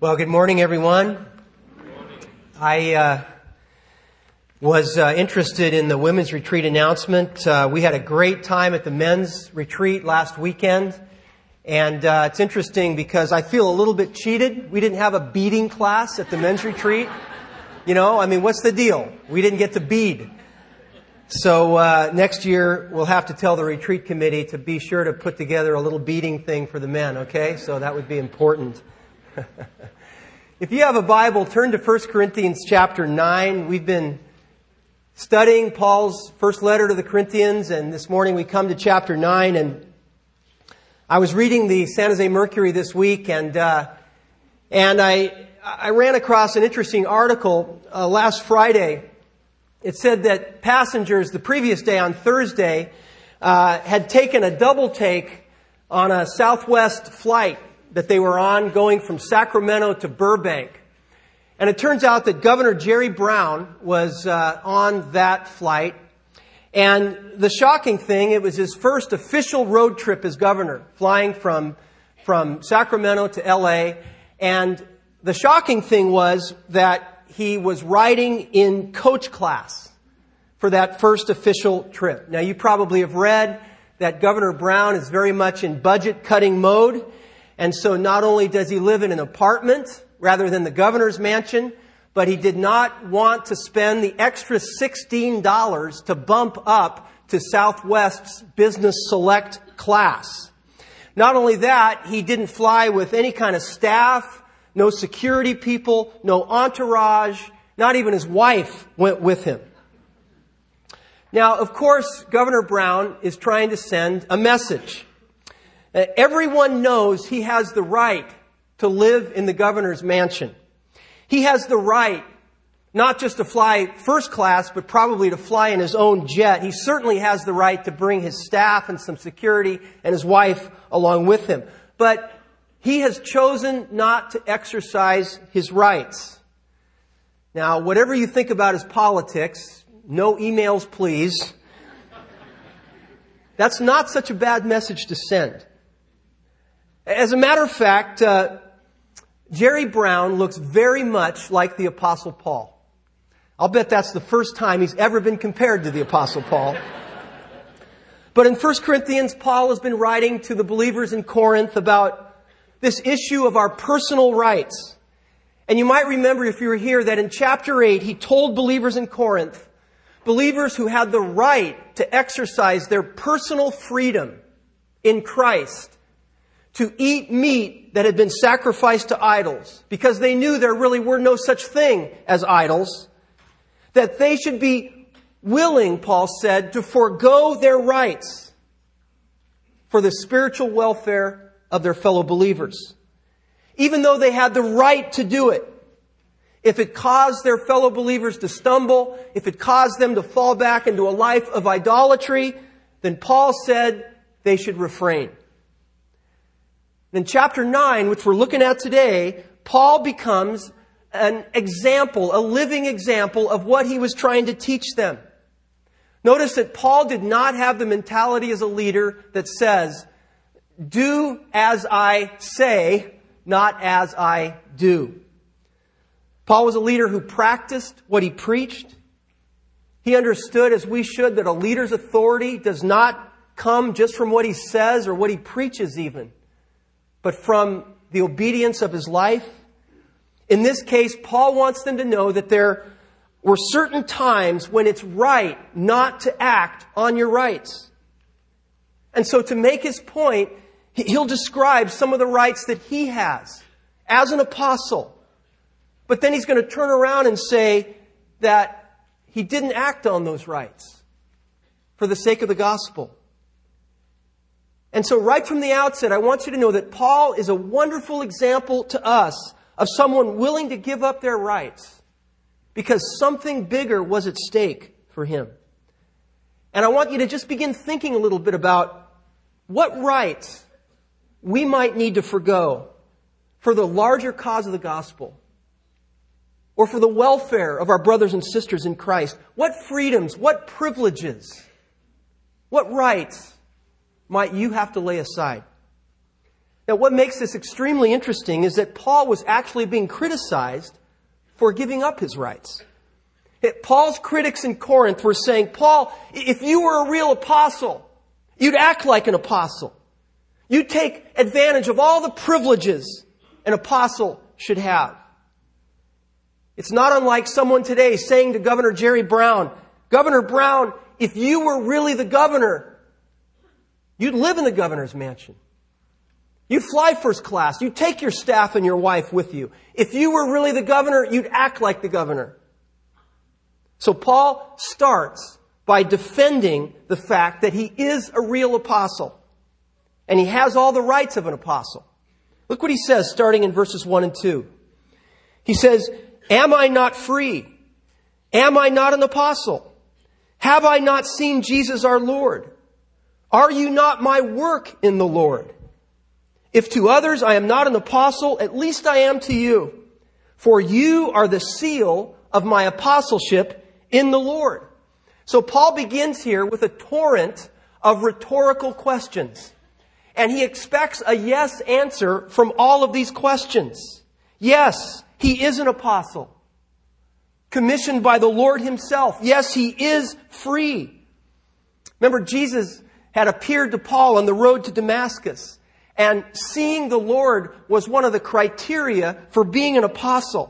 Well, good morning, everyone. I was interested in the women's retreat announcement. We had a great time at the men's retreat last weekend. And it's interesting because I feel a little bit cheated. We didn't have a beading class at the men's retreat. What's the deal? We didn't get to bead. So next year, we'll have to tell the retreat committee to be sure to put together a little beading thing for the men, okay? So that would be important. If you have a Bible, turn to 1 Corinthians chapter 9. We've been studying Paul's first letter to the Corinthians, and this morning we come to chapter 9. And I was reading the San Jose Mercury this week, and I ran across an interesting article last Friday. It said that passengers the previous day, on Thursday, had taken a double take on a Southwest flight that they were on going from Sacramento to Burbank. And it turns out that Governor Jerry Brown was on that flight. And the shocking thing, it was his first official road trip as governor, flying from Sacramento to L.A. And the shocking thing was that he was riding in coach class for that first official trip. Now, you probably have read that Governor Brown is very much in budget-cutting mode. And so not only does he live in an apartment rather than the governor's mansion, but he did not want to spend the extra $16 to bump up to Southwest's Business Select class. Not only that, he didn't fly with any kind of staff, no security people, no entourage, not even his wife went with him. Now, of course, Governor Brown is trying to send a message. Everyone knows he has the right to live in the governor's mansion. He has the right not just to fly first class, but probably to fly in his own jet. He certainly has the right to bring his staff and some security and his wife along with him. But he has chosen not to exercise his rights. Now, whatever you think about his politics, no emails, please. That's not such a bad message to send. As a matter of fact, Jerry Brown looks very much like the Apostle Paul. I'll bet that's the first time he's ever been compared to the Apostle Paul. But in 1 Corinthians, Paul has been writing to the believers in Corinth about this issue of our personal rights. And you might remember, if you were here, that in chapter 8, he told believers in Corinth, believers who had the right to exercise their personal freedom in Christ, to eat meat that had been sacrificed to idols, because they knew there really were no such thing as idols, that they should be willing, Paul said, to forego their rights for the spiritual welfare of their fellow believers. Even though they had the right to do it. If it caused their fellow believers to stumble, if it caused them to fall back into a life of idolatry, then Paul said they should refrain. In chapter 9, which we're looking at today, Paul becomes an example, a living example of what he was trying to teach them. Notice that Paul did not have the mentality as a leader that says, do as I say, not as I do. Paul was a leader who practiced what he preached. He understood, as we should, that a leader's authority does not come just from what he says or what he preaches even, but from the obedience of his life. In this case, Paul wants them to know that there were certain times when it's right not to act on your rights. And so to make his point, he'll describe some of the rights that he has as an apostle. But then he's going to turn around and say that he didn't act on those rights for the sake of the gospel. And so right from the outset, I want you to know that Paul is a wonderful example to us of someone willing to give up their rights because something bigger was at stake for him. And I want you to just begin thinking a little bit about what rights we might need to forgo for the larger cause of the gospel or for the welfare of our brothers and sisters in Christ. What freedoms, what privileges, what rights might you have to lay aside? Now, what makes this extremely interesting is that Paul was actually being criticized for giving up his rights. Paul's critics in Corinth were saying, Paul, if you were a real apostle, you'd act like an apostle. You'd take advantage of all the privileges an apostle should have. It's not unlike someone today saying to Governor Jerry Brown, Governor Brown, if you were really the governor, you'd live in the governor's mansion. You'd fly first class. You'd take your staff and your wife with you. If you were really the governor, you'd act like the governor. So Paul starts by defending the fact that he is a real apostle. And he has all the rights of an apostle. Look what he says starting in verses 1 and 2. He says, am I not free? Am I not an apostle? Have I not seen Jesus our Lord? Are you not my work in the Lord? If to others I am not an apostle, at least I am to you. For you are the seal of my apostleship in the Lord. So Paul begins here with a torrent of rhetorical questions. And he expects a yes answer from all of these questions. Yes, he is an apostle, commissioned by the Lord himself. Yes, he is free. Remember, Jesus had appeared to Paul on the road to Damascus. And seeing the Lord was one of the criteria for being an apostle.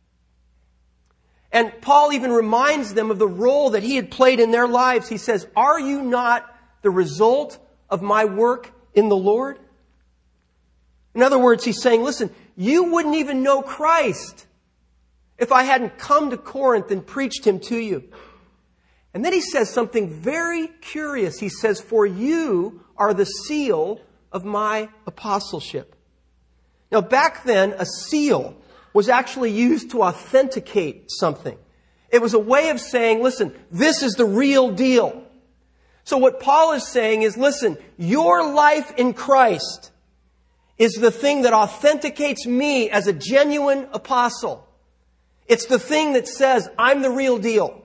And Paul even reminds them of the role that he had played in their lives. He says, are you not the result of my work in the Lord? In other words, he's saying, listen, you wouldn't even know Christ if I hadn't come to Corinth and preached him to you. And then he says something very curious. He says, for you are the seal of my apostleship. Now, back then, a seal was actually used to authenticate something. It was a way of saying, listen, this is the real deal. So what Paul is saying is, listen, your life in Christ is the thing that authenticates me as a genuine apostle. It's the thing that says, I'm the real deal.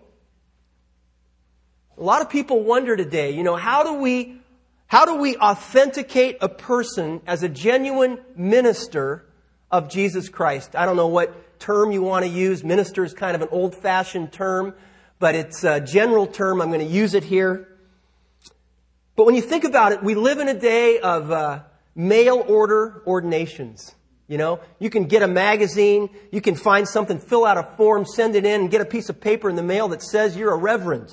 A lot of people wonder today, how do we authenticate a person as a genuine minister of Jesus Christ? I don't know what term you want to use. Minister is kind of an old-fashioned term, but it's a general term. I'm going to use it here. But when you think about it, we live in a day of mail order ordinations. You can get a magazine, you can find something, fill out a form, send it in, and get a piece of paper in the mail that says you're a reverend.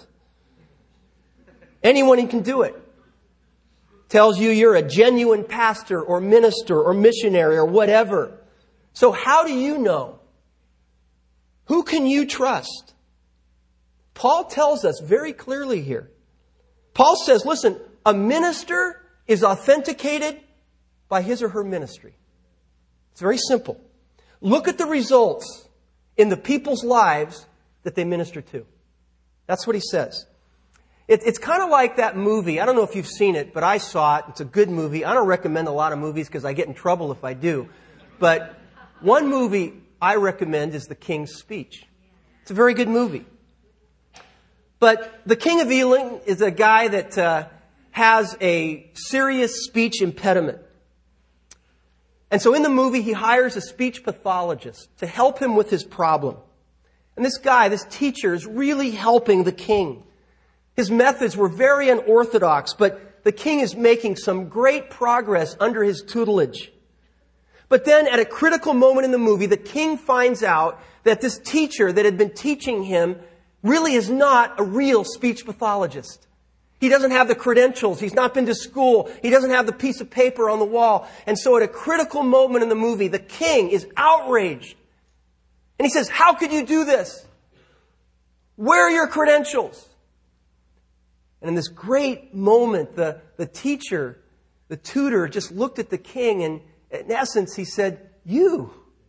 Anyone can do it. Tells you you're a genuine pastor or minister or missionary or whatever. So how do you know? Who can you trust? Paul tells us very clearly here. Paul says, listen, a minister is authenticated by his or her ministry. It's very simple. Look at the results in the people's lives that they minister to. That's what he says. It's kind of like that movie. I don't know if you've seen it, but I saw it. It's a good movie. I don't recommend a lot of movies because I get in trouble if I do. But one movie I recommend is The King's Speech. It's a very good movie. But the King of Ealing is a guy that has a serious speech impediment. And so in the movie, he hires a speech pathologist to help him with his problem. And this guy, this teacher, is really helping the king. His methods were very unorthodox, but the king is making some great progress under his tutelage. But then at a critical moment in the movie, the king finds out that this teacher that had been teaching him really is not a real speech pathologist. He doesn't have the credentials. He's not been to school. He doesn't have the piece of paper on the wall. And so at a critical moment in the movie, the king is outraged. And he says, how could you do this? Where are your credentials? And in this great moment, the teacher, the tutor, just looked at the king and in essence, he said, you're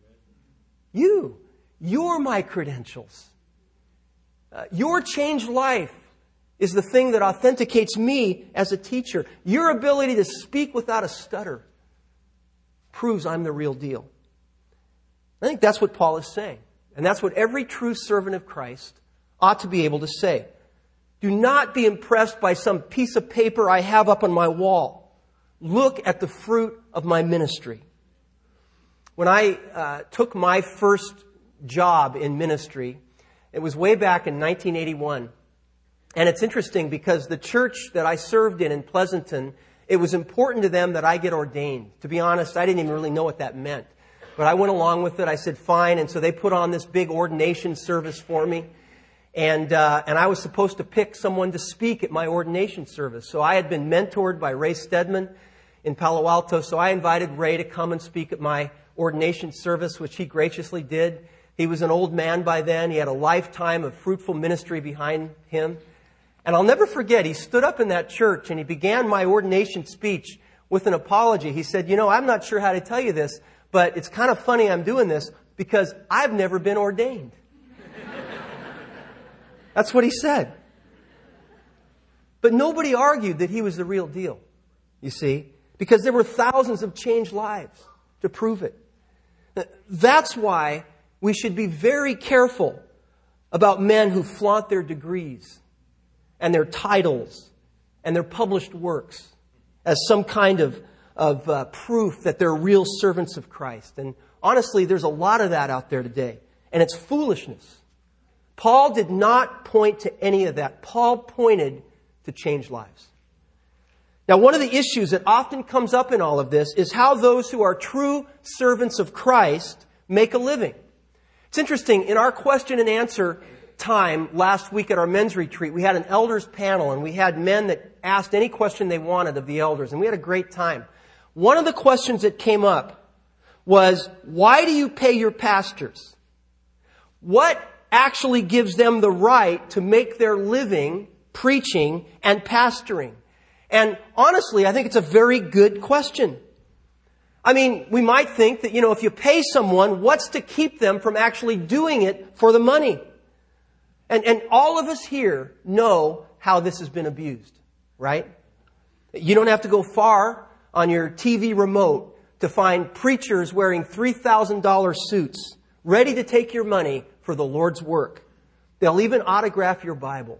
my credentials. Your changed life is the thing that authenticates me as a teacher. Your ability to speak without a stutter proves I'm the real deal. I think that's what Paul is saying. And that's what every true servant of Christ ought to be able to say. Do not be impressed by some piece of paper I have up on my wall. look at the fruit of my ministry. When I took my first job in ministry, it was way back in 1981. And it's interesting because the church that I served in Pleasanton, it was important to them that I get ordained. To be honest, I didn't even really know what that meant. But I went along with it. I said, fine. And so they put on this big ordination service for me. And I was supposed to pick someone to speak at my ordination service. So I had been mentored by Ray Stedman in Palo Alto. So I invited Ray to come and speak at my ordination service, which he graciously did. He was an old man by then. He had a lifetime of fruitful ministry behind him. And I'll never forget, he stood up in that church and he began my ordination speech with an apology. He said, I'm not sure how to tell you this, but it's kind of funny I'm doing this because I've never been ordained. That's what he said. But nobody argued that he was the real deal, you see, because there were thousands of changed lives to prove it. That's why we should be very careful about men who flaunt their degrees and their titles and their published works as some kind of proof that they're real servants of Christ. And honestly, there's a lot of that out there today. And it's foolishness. Paul did not point to any of that. Paul pointed to changed lives. Now, one of the issues that often comes up in all of this is how those who are true servants of Christ make a living. It's interesting, in our question and answer time last week at our men's retreat, we had an elders panel and we had men that asked any question they wanted of the elders, and we had a great time. One of the questions that came up was, why do you pay your pastors? What actually gives them the right to make their living preaching and pastoring? And honestly, I think it's a very good question. I mean, we might think that, if you pay someone, what's to keep them from actually doing it for the money? And all of us here know how this has been abused, right? You don't have to go far on your TV remote to find preachers wearing $3,000 suits, ready to take your money for the Lord's work. They'll even autograph your Bible.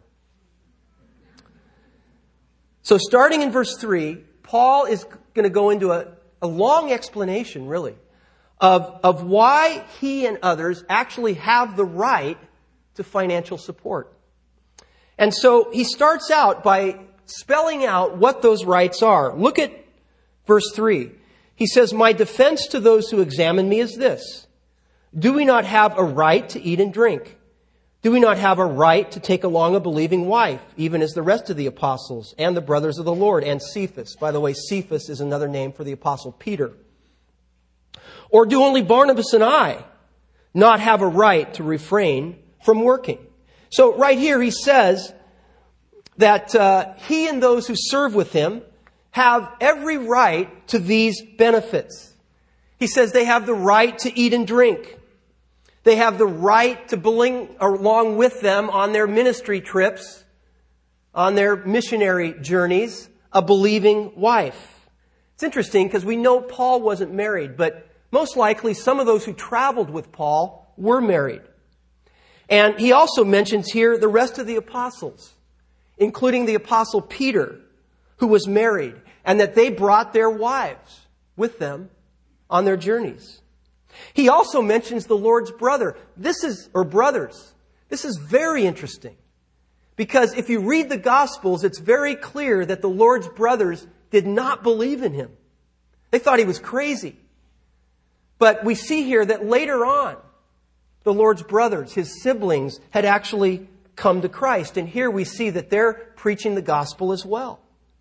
So starting in verse 3, Paul is going to go into a long explanation, really, of why he and others actually have the right to financial support. And so he starts out by spelling out what those rights are. Look at verse 3. He says, "My defense to those who examine me is this: do we not have a right to eat and drink? Do we not have a right to take along a believing wife, even as the rest of the apostles and the brothers of the Lord and Cephas?" By the way, Cephas is another name for the apostle Peter. "Or do only Barnabas and I not have a right to refrain from working?" So right here he says that he and those who serve with him have every right to these benefits. He says they have the right to eat and drink. They have the right to bring along with them on their ministry trips, on their missionary journeys, a believing wife. It's interesting because we know Paul wasn't married, but most likely some of those who traveled with Paul were married. And he also mentions here the rest of the apostles, including the apostle Peter, who was married, and that they brought their wives with them on their journeys. He also mentions the Lord's brothers. This is very interesting. Because if you read the Gospels, it's very clear that the Lord's brothers did not believe in him. They thought he was crazy. But we see here that later on, the Lord's brothers, his siblings, had actually come to Christ. And here we see that they're preaching the gospel as well.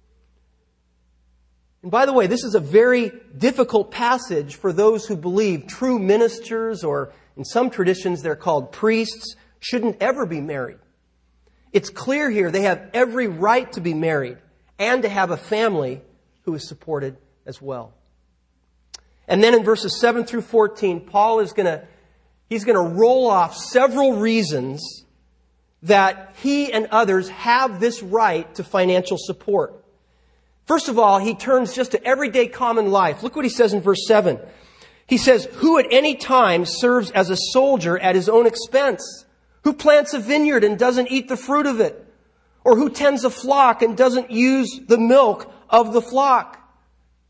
And by the way, this is a very difficult passage for those who believe true ministers, or in some traditions they're called priests, shouldn't ever be married. It's clear here they have every right to be married and to have a family who is supported as well. And then in verses 7 through 14, Paul is going to roll off several reasons that he and others have this right to financial support. First of all, he turns just to everyday common life. Look what he says in verse 7. He says, "Who at any time serves as a soldier at his own expense? Who plants a vineyard and doesn't eat the fruit of it? Or who tends a flock and doesn't use the milk of the flock?"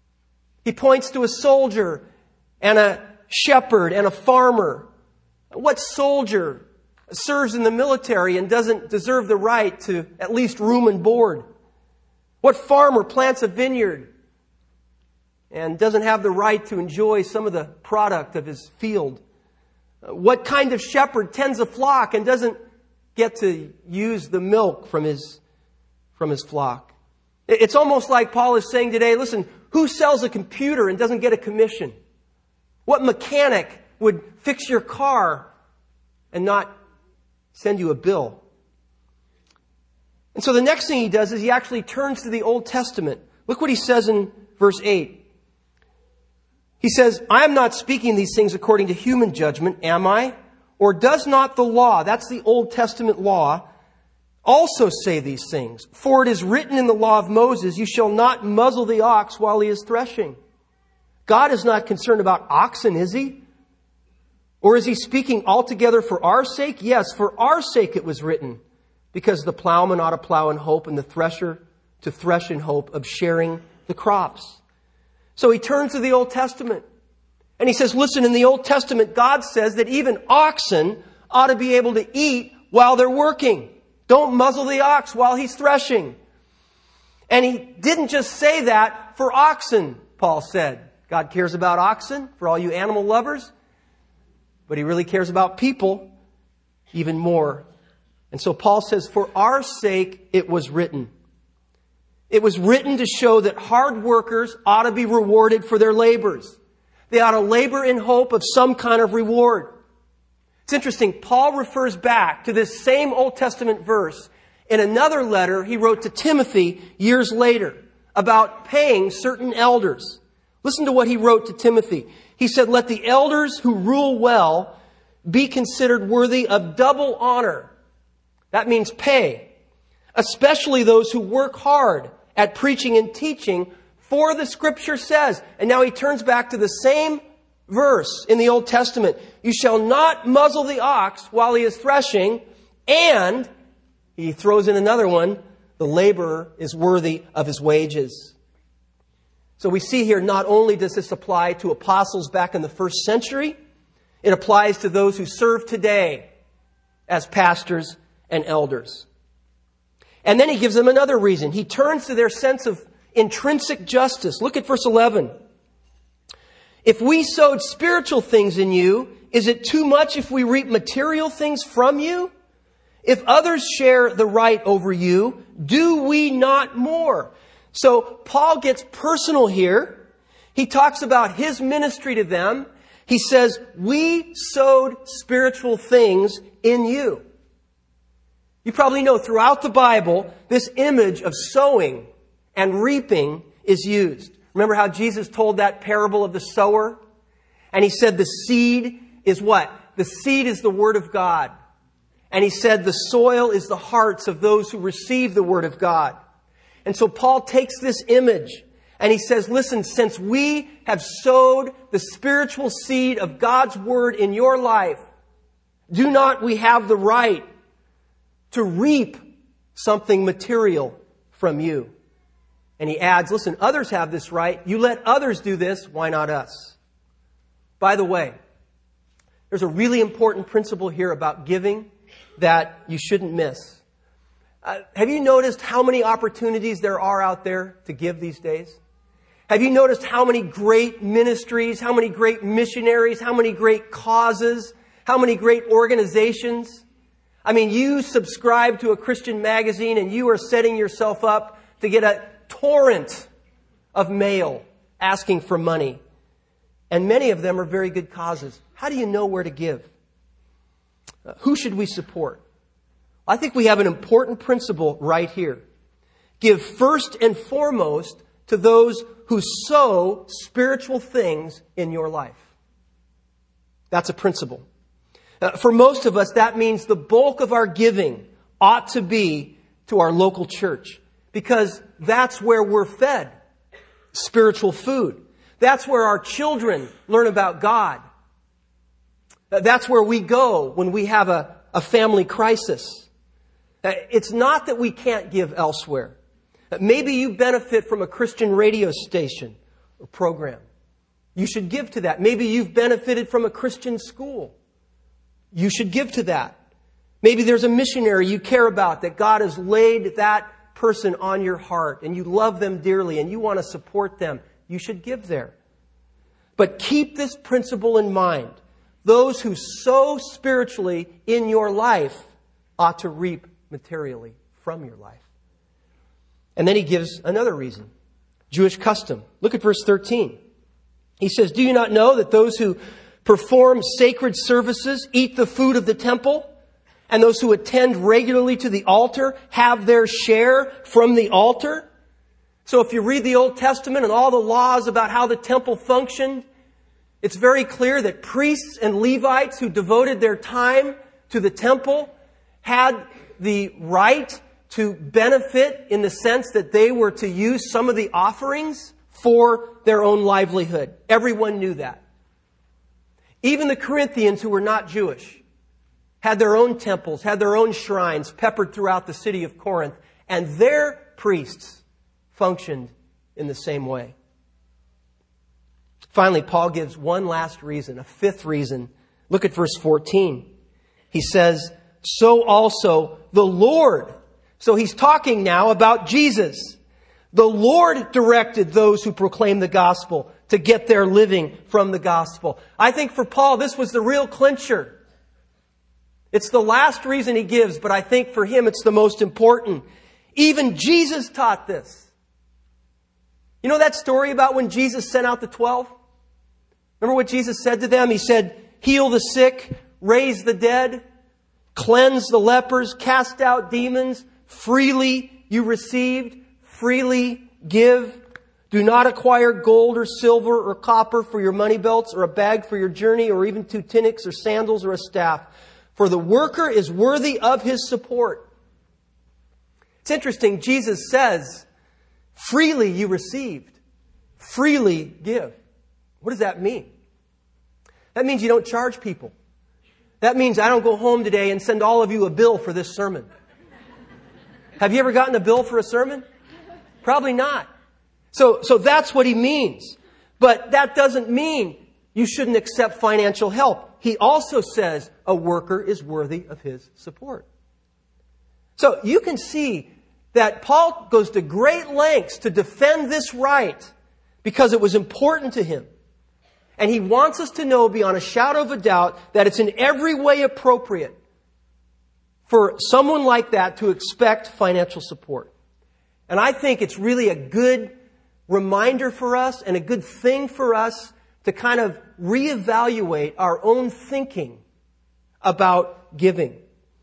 He points to a soldier and a shepherd and a farmer. What soldier serves in the military and doesn't deserve the right to at least room and board? What farmer plants a vineyard and doesn't have the right to enjoy some of the product of his field? What kind of shepherd tends a flock and doesn't get to use the milk from his flock? It's almost like Paul is saying today, listen, who sells a computer and doesn't get a commission? What mechanic would fix your car and not send you a bill? And so the next thing he does is he actually turns to the Old Testament. Look what he says in verse 8. He says, I am not speaking these things according to human judgment, am I? Or does not the law, that's the Old Testament law, also say these things? For it is written in the law of Moses, you shall not muzzle the ox while he is threshing. God is not concerned about oxen, is he? Or is he speaking altogether for our sake? Yes, for our sake it was written, because the plowman ought to plow in hope and the thresher to thresh in hope of sharing the crops. So he turns to the Old Testament and he says, listen, in the Old Testament, God says that even oxen ought to be able to eat while they're working. Don't muzzle the ox while he's threshing. And he didn't just say that for oxen, Paul said. God cares about oxen for all you animal lovers, but he really cares about people even more. And so Paul says, for our sake it was written. It was written to show that hard workers ought to be rewarded for their labors. They ought to labor in hope of some kind of reward. It's interesting, Paul refers back to this same Old Testament verse in another letter he wrote to Timothy years later about paying certain elders. Listen to what he wrote to Timothy. He said, let the elders who rule well be considered worthy of double honor. That means pay. Especially those who work hard at preaching and teaching, for the Scripture says. And now he turns back to the same verse in the Old Testament. You shall not muzzle the ox while he is threshing, and he throws in another one, the laborer is worthy of his wages. So we see here, not only does this apply to apostles back in the first century, it applies to those who serve today as pastors and elders. And then he gives them another reason. He turns to their sense of intrinsic justice. Look at verse 11. If we sowed spiritual things in you, is it too much if we reap material things from you? If others share the right over you, do we not more? So Paul gets personal here. He talks about his ministry to them. He says, we sowed spiritual things in you. You probably know throughout the Bible, this image of sowing and reaping is used. Remember how Jesus told that parable of the sower? And he said the seed is what? The seed is the Word of God. And he said the soil is the hearts of those who receive the Word of God. And so Paul takes this image and he says, listen, since we have sowed the spiritual seed of God's Word in your life, do not we have the right to reap something material from you? And he adds, listen, others have this right. You let others do this. Why not us? By the way, there's a really important principle here about giving that you shouldn't miss. Have you noticed how many opportunities there are out there to give these days? Have you noticed how many great ministries, how many great missionaries, how many great causes, how many great organizations? I mean, you subscribe to a Christian magazine and you are setting yourself up to get a torrent of mail asking for money. And many of them are very good causes. How do you know where to give? Who should we support? I think we have an important principle right here. Give first and foremost to those who sow spiritual things in your life. That's a principle. For most of us, that means the bulk of our giving ought to be to our local church, because that's where we're fed spiritual food. That's where our children learn about God. That's where we go when we have a family crisis. It's not that we can't give elsewhere. Maybe you benefit from a Christian radio station or program. You should give to that. Maybe you've benefited from a Christian school. You should give to that. Maybe there's a missionary you care about, that God has laid that person on your heart and you love them dearly and you want to support them. You should give there. But keep this principle in mind. Those who sow spiritually in your life ought to reap materially from your life. And then he gives another reason. Jewish custom. Look at verse 13. He says, "Do you not know that those who perform sacred services eat the food of the temple, and those who attend regularly to the altar have their share from the altar?" So if you read the Old Testament and all the laws about how the temple functioned, it's very clear that priests and Levites who devoted their time to the temple had the right to benefit in the sense that they were to use some of the offerings for their own livelihood. Everyone knew that. Even the Corinthians, who were not Jewish, had their own temples, had their own shrines peppered throughout the city of Corinth, and their priests functioned in the same way. Finally, Paul gives one last reason, a fifth reason. Look at verse 14. He says, "So also the Lord." So he's talking now about Jesus. "The Lord directed those who proclaim the gospel to get their living from the gospel." I think for Paul, this was the real clincher. It's the last reason he gives, but I think for him it's the most important. Even Jesus taught this. You know that story about when Jesus sent out the 12? Remember what Jesus said to them? He said, "Heal the sick, raise the dead, cleanse the lepers, cast out demons. Freely you received, freely give. Do not acquire gold or silver or copper for your money belts, or a bag for your journey, or even 2 tunics or sandals or a staff. For the worker is worthy of his support." It's interesting, Jesus says, freely you received, freely give. What does that mean? That means you don't charge people. That means I don't go home today and send all of you a bill for this sermon. Have you ever gotten a bill for a sermon? Probably not. So that's what he means. But that doesn't mean you shouldn't accept financial help. He also says a worker is worthy of his support. So you can see that Paul goes to great lengths to defend this right because it was important to him. And he wants us to know beyond a shadow of a doubt that it's in every way appropriate for someone like that to expect financial support. And I think it's really a good reminder for us and a good thing for us to kind of reevaluate our own thinking about giving.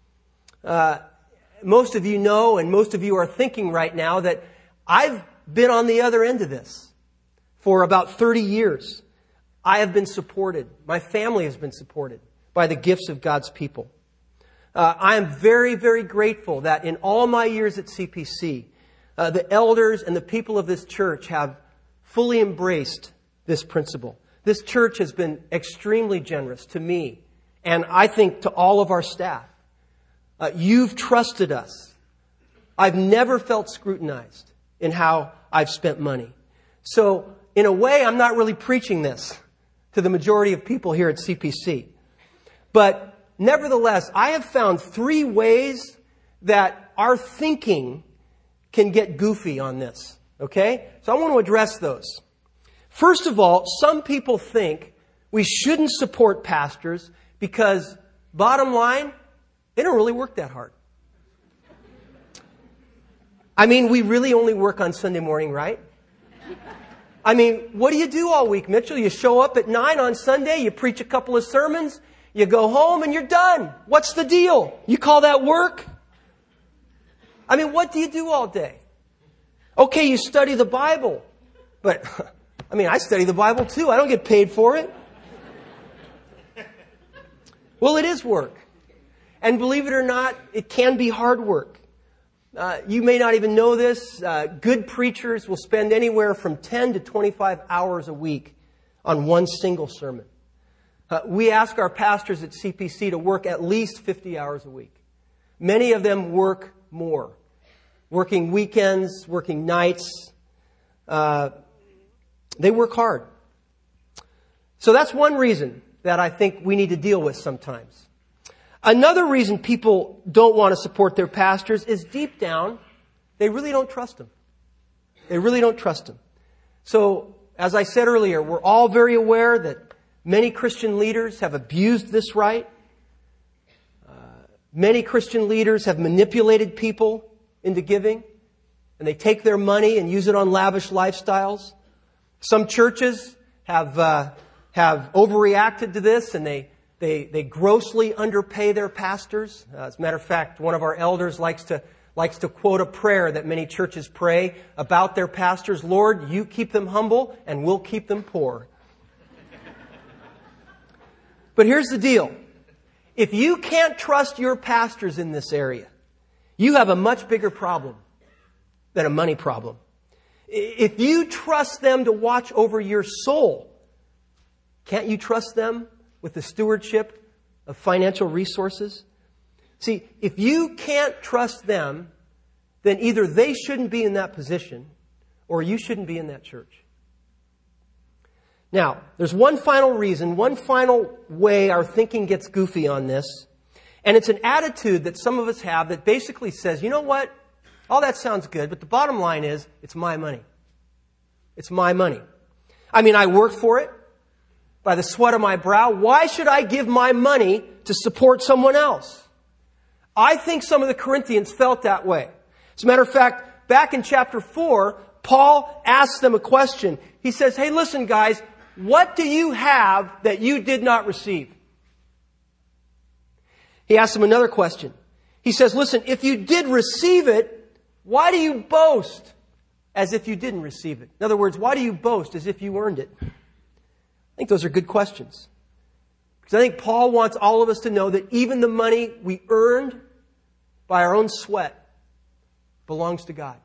Most of you know, and most of you are thinking right now, that I've been on the other end of this for about 30 years. I have been supported. My family has been supported by the gifts of God's people. I am very, very grateful that in all my years at CPC, the elders and the people of this church have fully embraced this principle. This church has been extremely generous to me, and I think to all of our staff. You've trusted us. I've never felt scrutinized in how I've spent money. So, in a way, I'm not really preaching this to the majority of people here at CPC. But nevertheless, I have found 3 ways that our thinking can get goofy on this. Okay? So I want to address those. First of all, some people think we shouldn't support pastors because, bottom line, they don't really work that hard. I mean, we really only work on Sunday morning, right? I mean, what do you do all week, Mitchell? You show up at 9 on Sunday, you preach a couple of sermons, you go home and you're done. What's the deal? You call that work? I mean, what do you do all day? Okay, you study the Bible. But, I mean, I study the Bible too. I don't get paid for it. Well, it is work. And believe it or not, it can be hard work. You may not even know this. Good preachers will spend anywhere from 10 to 25 hours a week on one single sermon. We ask our pastors at CPC to work at least 50 hours a week. Many of them work more. Working weekends, working nights. They work hard. So that's one reason that I think we need to deal with sometimes. Another reason people don't want to support their pastors is deep down, they really don't trust them. They really don't trust them. So, as I said earlier, we're all very aware that many Christian leaders have abused this right. Many Christian leaders have manipulated people into giving, and they take their money and use it on lavish lifestyles. Some churches have overreacted to this, and they grossly underpay their pastors. As a matter of fact, one of our elders likes to quote a prayer that many churches pray about their pastors. Lord, you keep them humble, and we'll keep them poor. But here's the deal. If you can't trust your pastors in this area, you have a much bigger problem than a money problem. If you trust them to watch over your soul, can't you trust them with the stewardship of financial resources? See, if you can't trust them, then either they shouldn't be in that position or you shouldn't be in that church. Now, there's one final reason, one final way our thinking gets goofy on this. And it's an attitude that some of us have that basically says, you know what? All that sounds good, but the bottom line is, it's my money. It's my money. I mean, I work for it by the sweat of my brow. Why should I give my money to support someone else? I think some of the Corinthians felt that way. As a matter of fact, back in chapter 4, Paul asks them a question. He says, hey, listen, guys, what do you have that you did not receive? He asks them another question. He says, listen, if you did receive it, why do you boast as if you didn't receive it? In other words, why do you boast as if you earned it? I think those are good questions. Because I think Paul wants all of us to know that even the money we earned by our own sweat belongs to God.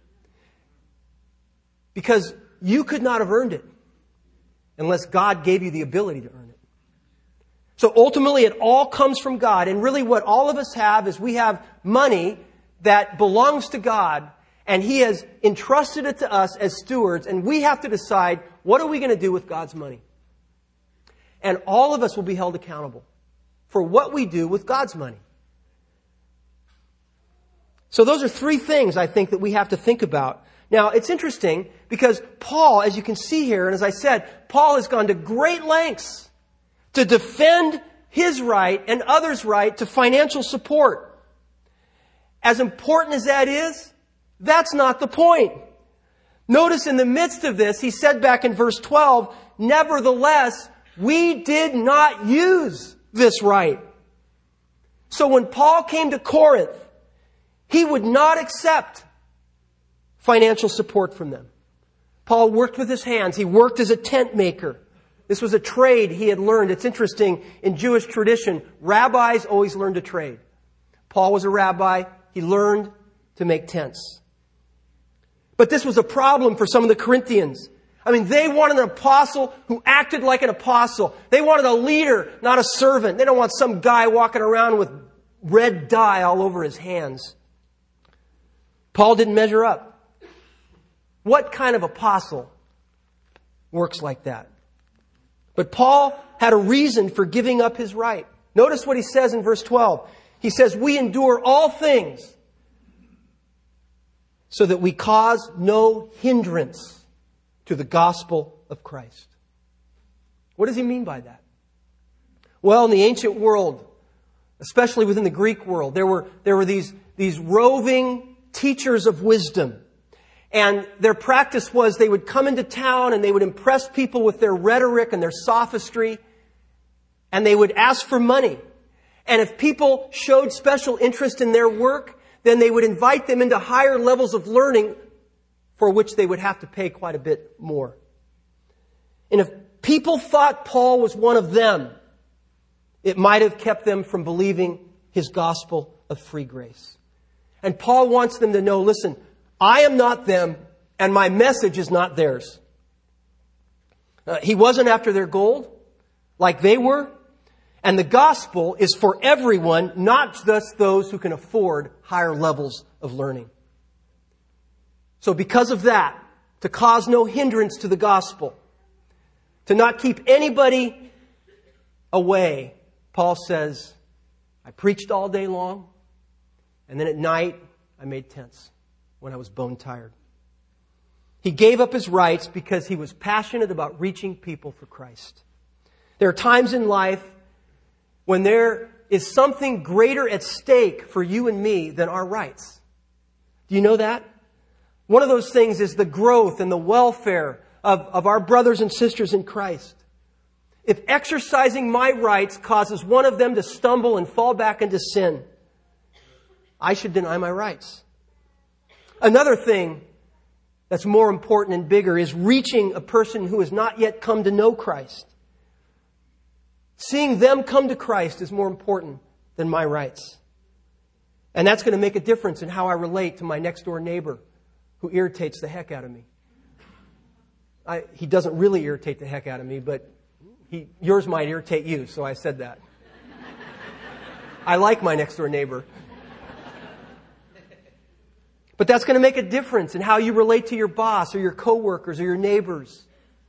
Because you could not have earned it unless God gave you the ability to earn it. So ultimately it all comes from God. And really what all of us have is we have money that belongs to God, and He has entrusted it to us as stewards, and we have to decide, what are we going to do with God's money? And all of us will be held accountable for what we do with God's money. So those are three things I think that we have to think about. Now, it's interesting because Paul, as you can see here, and as I said, Paul has gone to great lengths to defend his right and others' right to financial support. As important as that is, that's not the point. Notice in the midst of this, he said back in verse 12, nevertheless, we did not use this right. So when Paul came to Corinth, he would not accept financial support from them. Paul worked with his hands. He worked as a tent maker. This was a trade he had learned. It's interesting, in Jewish tradition, rabbis always learned a trade. Paul was a rabbi. He learned to make tents. But this was a problem for some of the Corinthians. I mean, they wanted an apostle who acted like an apostle. They wanted a leader, not a servant. They don't want some guy walking around with red dye all over his hands. Paul didn't measure up. What kind of apostle works like that? But Paul had a reason for giving up his right. Notice what he says in verse 12. He says, we endure all things so that we cause no hindrance to the gospel of Christ. What does he mean by that? Well, in the ancient world, especially within the Greek world, there were these roving teachers of wisdom. And their practice was they would come into town and they would impress people with their rhetoric and their sophistry. And they would ask for money. And if people showed special interest in their work, then they would invite them into higher levels of learning for which they would have to pay quite a bit more. And if people thought Paul was one of them, it might have kept them from believing his gospel of free grace. And Paul wants them to know, listen, I am not them, and my message is not theirs. He wasn't after their gold, like they were. And the gospel is for everyone, not just those who can afford higher levels of learning. So because of that, to cause no hindrance to the gospel, to not keep anybody away. Paul says, I preached all day long, and then at night I made tents when I was bone tired. He gave up his rights because he was passionate about reaching people for Christ. There are times in life when there is something greater at stake for you and me than our rights. Do you know that? One of those things is the growth and the welfare of our brothers and sisters in Christ. If exercising my rights causes one of them to stumble and fall back into sin, I should deny my rights. Another thing that's more important and bigger is reaching a person who has not yet come to know Christ. Seeing them come to Christ is more important than my rights. And that's going to make a difference in how I relate to my next door neighbor who irritates the heck out of me. He doesn't really irritate the heck out of me, but yours might irritate you, so I said that. I like my next door neighbor. But that's going to make a difference in how you relate to your boss or your coworkers or your neighbors.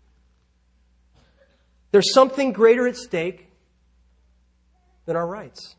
There's something greater at stake than our rights.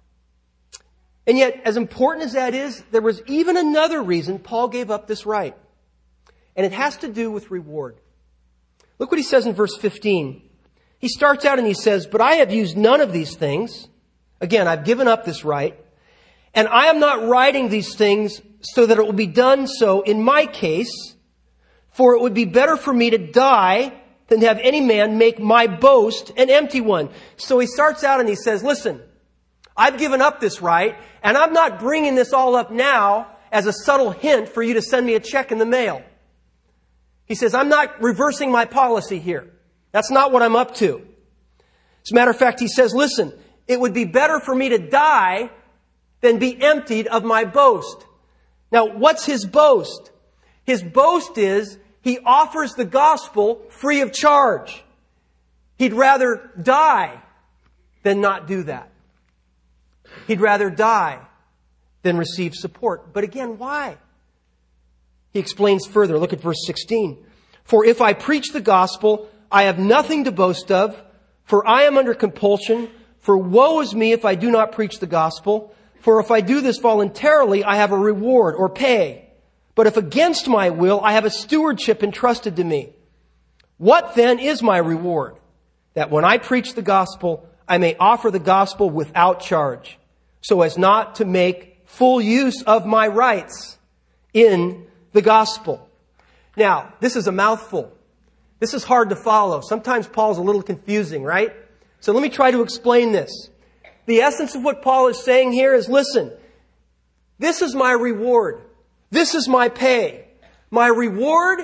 And yet, as important as that is, there was even another reason Paul gave up this right. And it has to do with reward. Look what he says in verse 15. He starts out and he says, but I have used none of these things. Again, I've given up this right. And I am not writing these things so that it will be done so in my case, for it would be better for me to die than to have any man make my boast an empty one. So he starts out and he says, listen, I've given up this right, and I'm not bringing this all up now as a subtle hint for you to send me a check in the mail. He says, I'm not reversing my policy here. That's not what I'm up to. As a matter of fact, he says, listen, it would be better for me to die than be emptied of my boast. Now, what's his boast? His boast is he offers the gospel free of charge. He'd rather die than not do that. He'd rather die than receive support. But again, why? He explains further. Look at verse 16. For if I preach the gospel, I have nothing to boast of, for I am under compulsion. For woe is me if I do not preach the gospel. For if I do this voluntarily, I have a reward or pay. But if against my will, I have a stewardship entrusted to me. What then is my reward? That when I preach the gospel, I may offer the gospel without charge, so as not to make full use of my rights in the gospel. Now, this is a mouthful. This is hard to follow. Sometimes Paul's a little confusing, right? So let me try to explain this. The essence of what Paul is saying here is, listen, this is my reward. This is my pay. My reward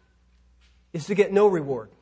is to get no reward.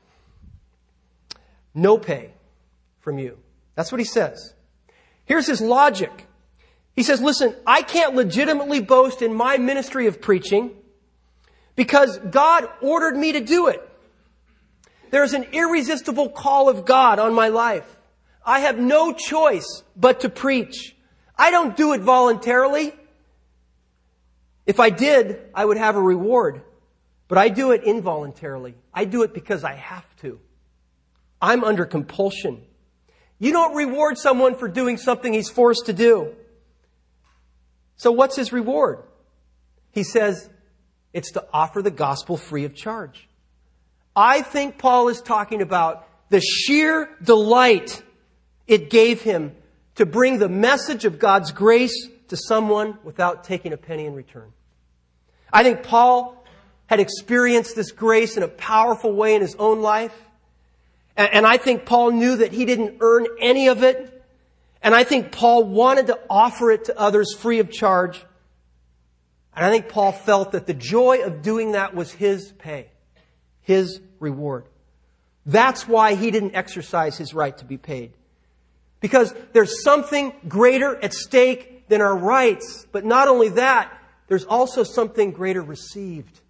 No pay from you. That's what he says. Here's his logic. He says, listen, I can't legitimately boast in my ministry of preaching because God ordered me to do it. There's an irresistible call of God on my life. I have no choice but to preach. I don't do it voluntarily. If I did, I would have a reward. But I do it involuntarily. I do it because I have to. I'm under compulsion. You don't reward someone for doing something he's forced to do. So what's his reward? He says it's to offer the gospel free of charge. I think Paul is talking about the sheer delight it gave him to bring the message of God's grace to someone without taking a penny in return. I think Paul had experienced this grace in a powerful way in his own life. And I think Paul knew that he didn't earn any of it. And I think Paul wanted to offer it to others free of charge. And I think Paul felt that the joy of doing that was his pay, his reward. That's why he didn't exercise his right to be paid. Because there's something greater at stake than our rights. But not only that, there's also something greater received.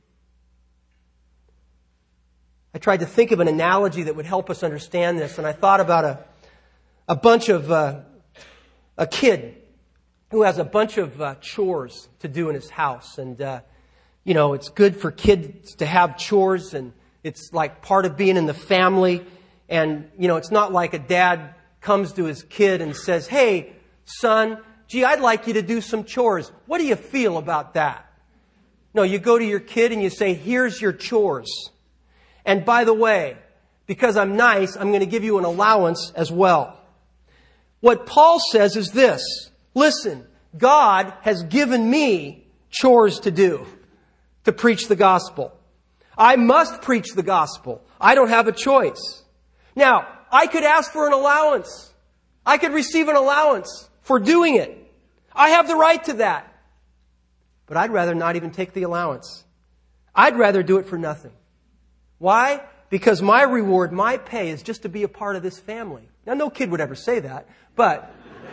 I tried to think of an analogy that would help us understand this, and I thought about a bunch of a kid who has a bunch of chores to do in his house. And it's good for kids to have chores, and it's like part of being in the family. And, it's not like a dad comes to his kid and says, "Hey, son, gee, I'd like you to do some chores. What do you feel about that?" No, you go to your kid and you say, "Here's your chores. And by the way, because I'm nice, I'm going to give you an allowance as well." What Paul says is this: listen, God has given me chores to do, to preach the gospel. I must preach the gospel. I don't have a choice. Now, I could ask for an allowance. I could receive an allowance for doing it. I have the right to that. But I'd rather not even take the allowance. I'd rather do it for nothing. Why? Because my reward, my pay, is just to be a part of this family. Now, no kid would ever say that, but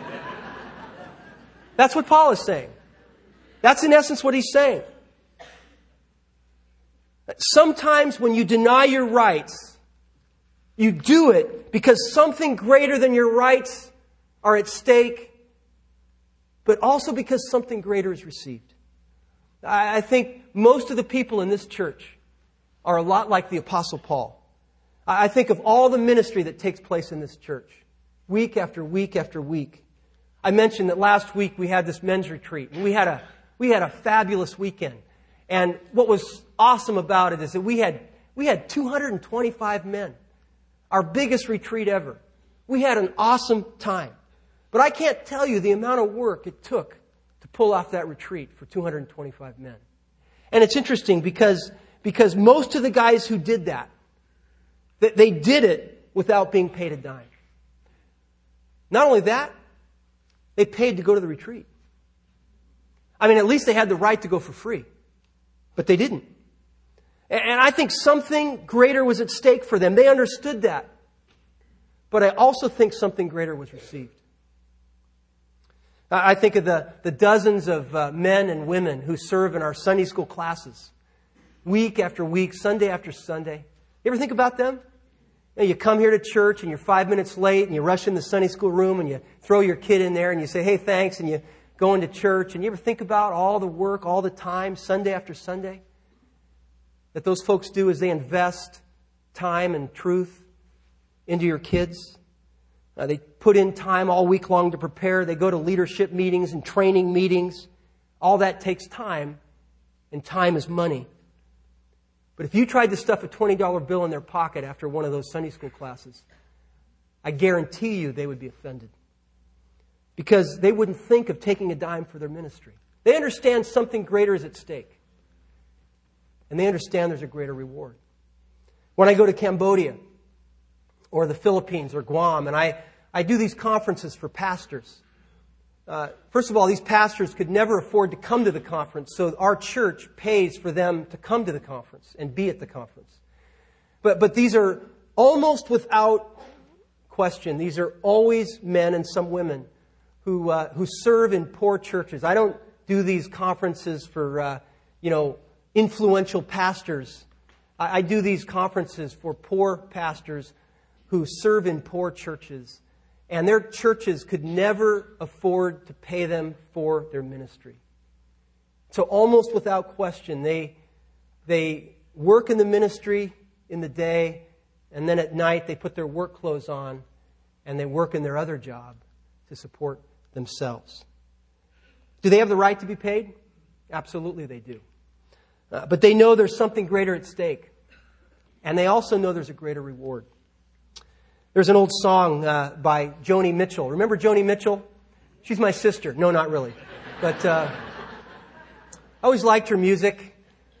that's what Paul is saying. That's in essence what he's saying. Sometimes when you deny your rights, you do it because something greater than your rights are at stake, but also because something greater is received. I think most of the people in this church are a lot like the Apostle Paul. I think of all the ministry that takes place in this church, week after week after week. I mentioned that last week we had this men's retreat, and we had a fabulous weekend. And what was awesome about it is that we had 225 men, our biggest retreat ever. We had an awesome time. But I can't tell you the amount of work it took to pull off that retreat for 225 men. And it's interesting because most of the guys who did that, they did it without being paid a dime. Not only that, they paid to go to the retreat. I mean, at least they had the right to go for free. But they didn't. And I think something greater was at stake for them. They understood that. But I also think something greater was received. I think of the dozens of men and women who serve in our Sunday school classes, week after week, Sunday after Sunday. You ever think about them? You come here to church and you're 5 minutes late and you rush in the Sunday school room and you throw your kid in there and you say, "Hey, thanks," and you go into church. And you ever think about all the work, all the time, Sunday after Sunday, that those folks do as they invest time and truth into your kids? They put in time all week long to prepare. They go to leadership meetings and training meetings. All that takes time, and time is money. But if you tried to stuff a $20 bill in their pocket after one of those Sunday school classes, I guarantee you they would be offended. Because they wouldn't think of taking a dime for their ministry. They understand something greater is at stake. And they understand there's a greater reward. When I go to Cambodia or the Philippines or Guam, and I do these conferences for pastors. First of all, these pastors could never afford to come to the conference, so our church pays for them to come to the conference and be at the conference. But these are almost without question. These are always men and some women who serve in poor churches. I don't do these conferences for influential pastors. I do these conferences for poor pastors who serve in poor churches. And their churches could never afford to pay them for their ministry. So almost without question, they work in the ministry in the day, and then at night they put their work clothes on and they work in their other job to support themselves. Do they have the right to be paid? Absolutely they do. But they know there's something greater at stake. And they also know there's a greater reward. There's an old song by Joni Mitchell. Remember Joni Mitchell? She's my sister. No, not really. But I always liked her music.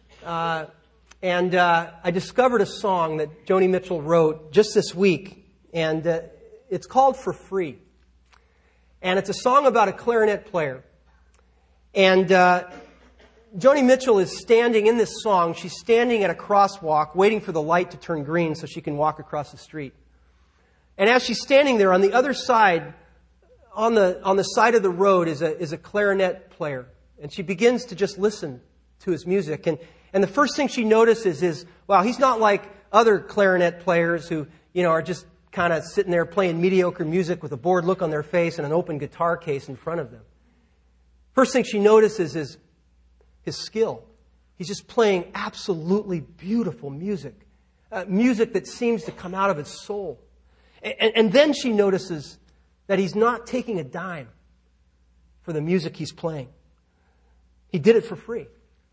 And I discovered a song that Joni Mitchell wrote just this week. And it's called "For Free." And it's a song about a clarinet player. And Joni Mitchell is standing in this song. She's standing at a crosswalk waiting for the light to turn green so she can walk across the street. And as she's standing there, on the other side, on the side of the road is a clarinet player. And she begins to just listen to his music. And the first thing she notices is, wow, he's not like other clarinet players who, are just kind of sitting there playing mediocre music with a bored look on their face and an open guitar case in front of them. First thing she notices is his skill. He's just playing absolutely beautiful music. Music that seems to come out of his soul. And then she notices that he's not taking a dime for the music he's playing. He did it for free.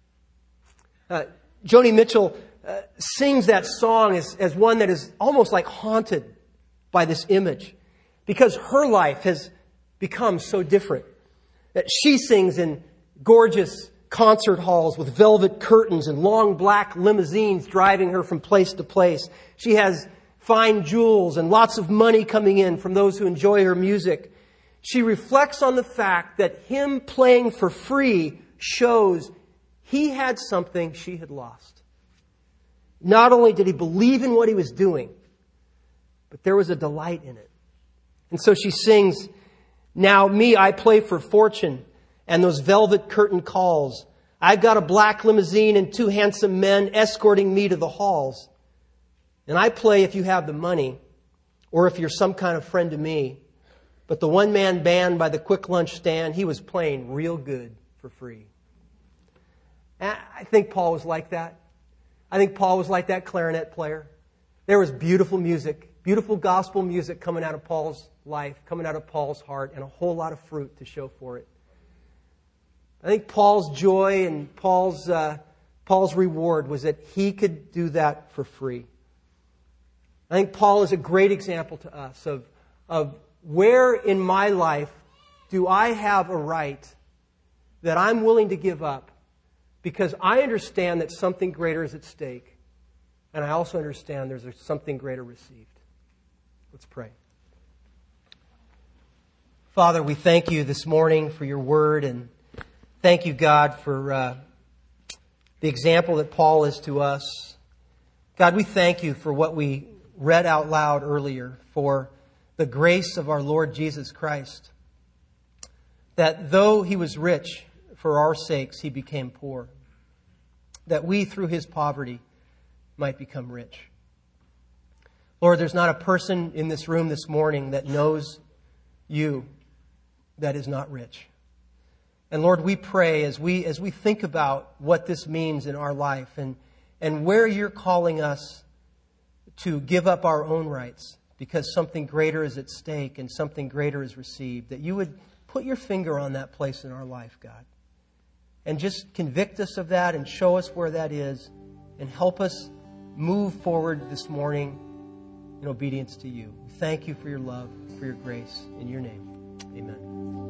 Joni Mitchell sings that song as one that is almost like haunted by this image, because her life has become so different. That she sings in gorgeous concert halls with velvet curtains and long black limousines driving her from place to place. She has fine jewels and lots of money coming in from those who enjoy her music. She reflects on the fact that him playing for free shows he had something she had lost. Not only did he believe in what he was doing, but there was a delight in it. And so she sings, "Now me, I play for fortune and those velvet curtain calls. I've got a black limousine and 2 handsome men escorting me to the halls. And I play if you have the money or if you're some kind of friend to me. But the one-man band by the quick lunch stand, he was playing real good for free." And I think Paul was like that. I think Paul was like that clarinet player. There was beautiful music, beautiful gospel music coming out of Paul's life, coming out of Paul's heart, and a whole lot of fruit to show for it. I think Paul's joy and Paul's reward was that he could do that for free. I think Paul is a great example to us of where in my life do I have a right that I'm willing to give up because I understand that something greater is at stake, and I also understand there's something greater received. Let's pray. Father, we thank you this morning for your word, and thank you, God, for the example that Paul is to us. God, we thank you for what we read out loud earlier, for the grace of our Lord Jesus Christ, that though he was rich, for our sakes he became poor, that we through his poverty might become rich. Lord, there's not a person in this room this morning that knows you that is not rich. And Lord, we pray as we think about what this means in our life and where you're calling us to give up our own rights because something greater is at stake and something greater is received, that you would put your finger on that place in our life, God. And just convict us of that and show us where that is and help us move forward this morning in obedience to you. Thank you for your love, for your grace. In your name, amen.